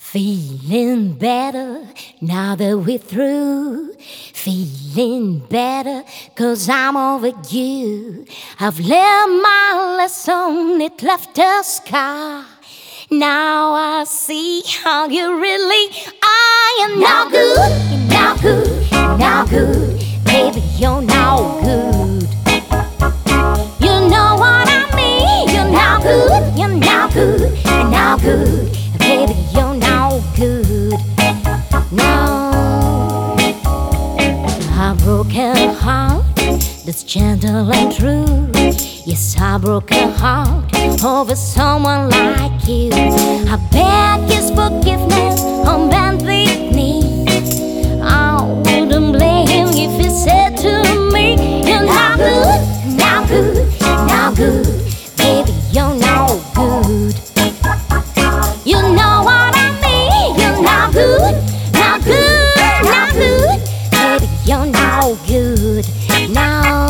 Feeling better now that we're through. Feeling better 'cause I'm over you. I've learned my lesson, it left a scar. Now I see how you really are. You're now good, you're now good, you're now good. Baby, you're now good. You know what I mean. You're now good, you're now good, you're now good. Baby, you're now good. Now a broken heart that's gentle and true. Yes, I broke a heart over someone like you. I beg his forgiveness on bended knee. I wouldn't blame him if he said to me, you're now good, now good, now good. Baby, you're now good. You know what I mean. You're now good, now good, now good. Baby, you're now good. Now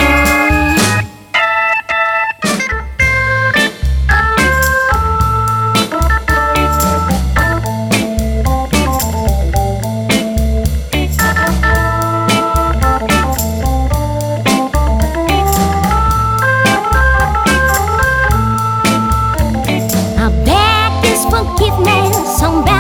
I beg his forgiveness on